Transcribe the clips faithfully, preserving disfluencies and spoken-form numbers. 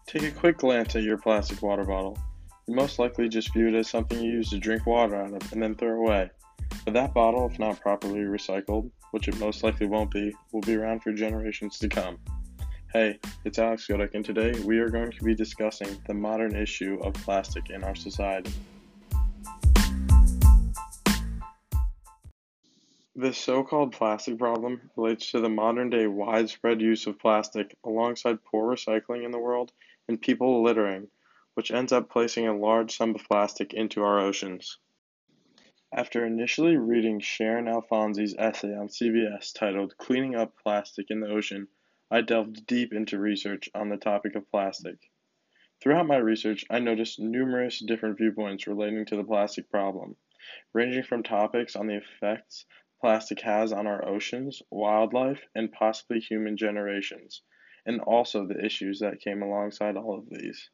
Take a quick glance at your plastic water bottle. You most likely just view it as something you use to drink water out of and then throw away. But that bottle, if not properly recycled, which it most likely won't be, will be around for generations to come. Hey, it's Alex Godek, and today we are going to be discussing the modern issue of plastic in our society. The so-called plastic problem relates to the modern-day widespread use of plastic alongside poor recycling in the world and people littering, which ends up placing a large sum of plastic into our oceans. After initially reading Sharon Alfonsi's essay on C B S titled Cleaning Up Plastic in the Ocean, I delved deep into research on the topic of plastic. Throughout my research, I noticed numerous different viewpoints relating to the plastic problem, ranging from topics on the effects plastic has on our oceans, wildlife, and possibly human generations, and also the issues that came alongside all of these.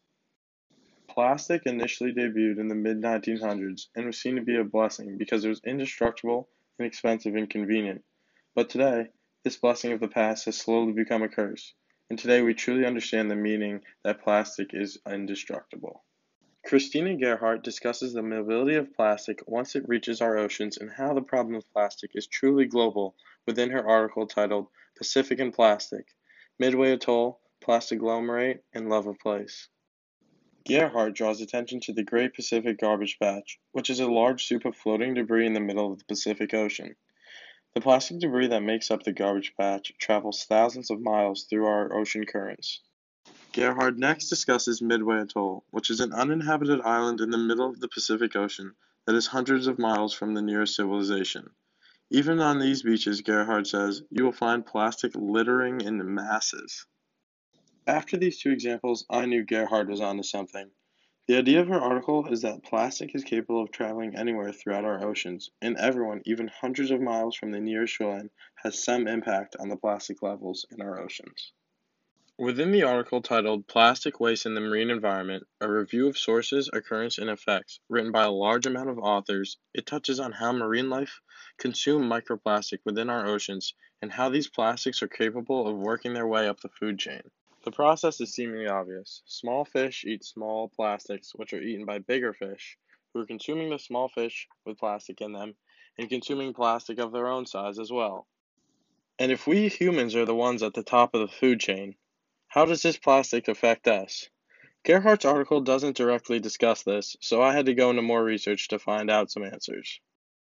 Plastic initially debuted in the mid nineteen hundreds and was seen to be a blessing because it was indestructible, inexpensive, and convenient. But today, this blessing of the past has slowly become a curse, and today we truly understand the meaning that plastic is indestructible. Christina Gerhardt discusses the mobility of plastic once it reaches our oceans and how the problem of plastic is truly global within her article titled Pacific and Plastic, Midway Atoll, Plastiglomerate, and Love of Place. Gerhardt draws attention to the Great Pacific Garbage Patch, which is a large soup of floating debris in the middle of the Pacific Ocean. The plastic debris that makes up the garbage patch travels thousands of miles through our ocean currents. Gerhardt next discusses Midway Atoll, which is an uninhabited island in the middle of the Pacific Ocean that is hundreds of miles from the nearest civilization. Even on these beaches, Gerhardt says, you will find plastic littering in masses. After these two examples, I knew Gerhardt was onto something. The idea of her article is that plastic is capable of traveling anywhere throughout our oceans, and everyone, even hundreds of miles from the nearest shoreline, has some impact on the plastic levels in our oceans. Within the article titled Plastic Waste in the Marine Environment, a review of sources, occurrence, and effects, written by a large amount of authors, it touches on how marine life consume microplastic within our oceans and how these plastics are capable of working their way up the food chain. The process is seemingly obvious. Small fish eat small plastics, which are eaten by bigger fish, who are consuming the small fish with plastic in them and consuming plastic of their own size as well. And if we humans are the ones at the top of the food chain, how does this plastic affect us? Gerhardt's article doesn't directly discuss this, so I had to go into more research to find out some answers.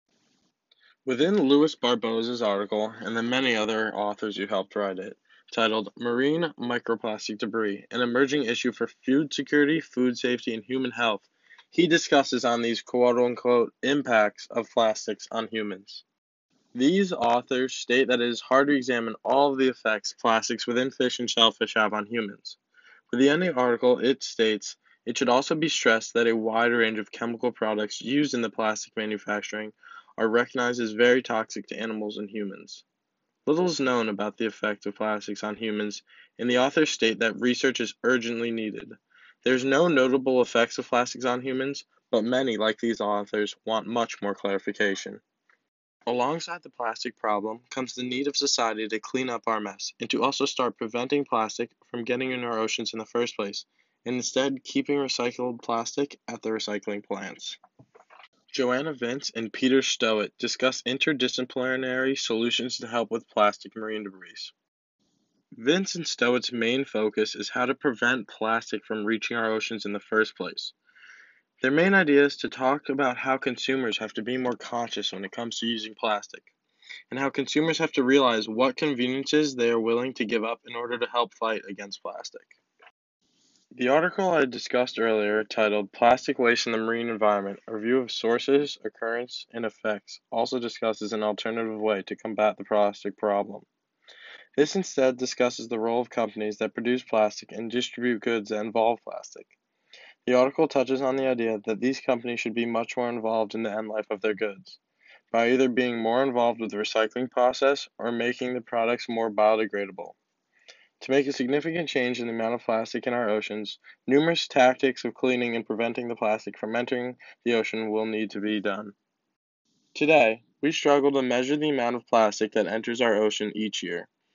Within Louis Barboz's article, and the many other authors who helped write it, titled Marine Microplastic Debris, an Emerging Issue for Food Security, Food Safety, and Human Health, he discusses on these quote-unquote impacts of plastics on humans. These authors state that it is hard to examine all of the effects plastics within fish and shellfish have on humans. For the end of the article, it states, it should also be stressed that a wide range of chemical products used in the plastic manufacturing are recognized as very toxic to animals and humans. Little is known about the effect of plastics on humans, and the authors state that research is urgently needed. There is no notable effects of plastics on humans, but many, like these authors, want much more clarification. Alongside the plastic problem comes the need of society to clean up our mess and to also start preventing plastic from getting in our oceans in the first place, and instead keeping recycled plastic at the recycling plants. Joanna Vince and Peter Stowett discuss interdisciplinary solutions to help with plastic marine debris. Vince and Stowett's main focus is how to prevent plastic from reaching our oceans in the first place. Their main idea is to talk about how consumers have to be more conscious when it comes to using plastic, and how consumers have to realize what conveniences they are willing to give up in order to help fight against plastic. The article I discussed earlier, titled Plastic Waste in the Marine Environment, a review of sources, occurrence, and effects, also discusses an alternative way to combat the plastic problem. This instead discusses the role of companies that produce plastic and distribute goods that involve plastic. The article touches on the idea that these companies should be much more involved in the end life of their goods, by either being more involved with the recycling process or making the products more biodegradable. To make a significant change in the amount of plastic in our oceans, numerous tactics of cleaning and preventing the plastic from entering the ocean will need to be done. Today, we struggle to measure the amount of plastic that enters our ocean each year.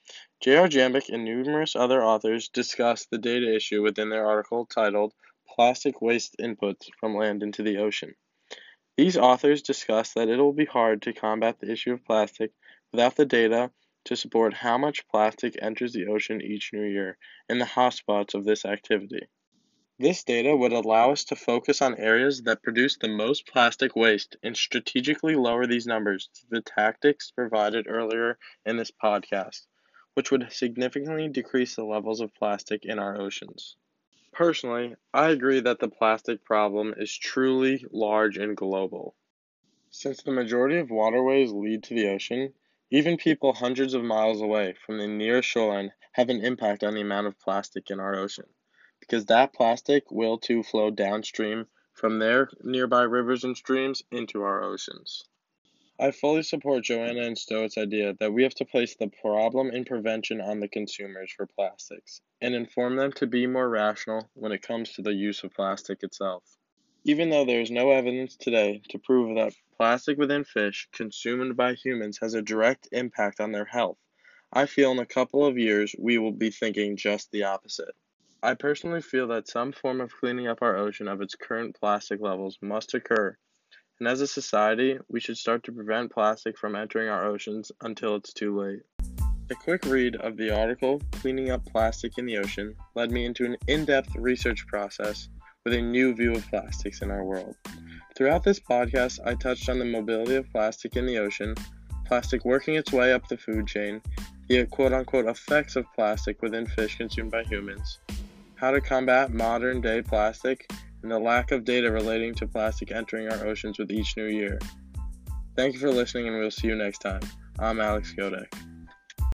J R. Jambic and numerous other authors discuss the data issue within their article titled Plastic Waste Inputs from Land into the Ocean. These authors discuss that it will be hard to combat the issue of plastic without the data to support how much plastic enters the ocean each new year and the hotspots of this activity. This data would allow us to focus on areas that produce the most plastic waste and strategically lower these numbers to the tactics provided earlier in this podcast, which would significantly decrease the levels of plastic in our oceans. Personally, I agree that the plastic problem is truly large and global. Since the majority of waterways lead to the ocean, even people hundreds of miles away from the nearest shoreline have an impact on the amount of plastic in our ocean, because that plastic will too flow downstream from their nearby rivers and streams into our oceans. I fully support Joanna and Stowe's idea that we have to place the problem and prevention on the consumers for plastics, and inform them to be more rational when it comes to the use of plastic itself. Even though there is no evidence today to prove that plastic within fish consumed by humans has a direct impact on their health, I feel in a couple of years we will be thinking just the opposite. I personally feel that some form of cleaning up our ocean of its current plastic levels must occur, and as a society, we should start to prevent plastic from entering our oceans until it's too late. A quick read of the article, Cleaning Up Plastic in the Ocean, led me into an in-depth research process with a new view of plastics in our world. Throughout this podcast, I touched on the mobility of plastic in the ocean, plastic working its way up the food chain, the quote-unquote effects of plastic within fish consumed by humans, how to combat modern-day plastic, and the lack of data relating to plastic entering our oceans with each new year. Thank you for listening, and we'll see you next time. I'm Alex Godek.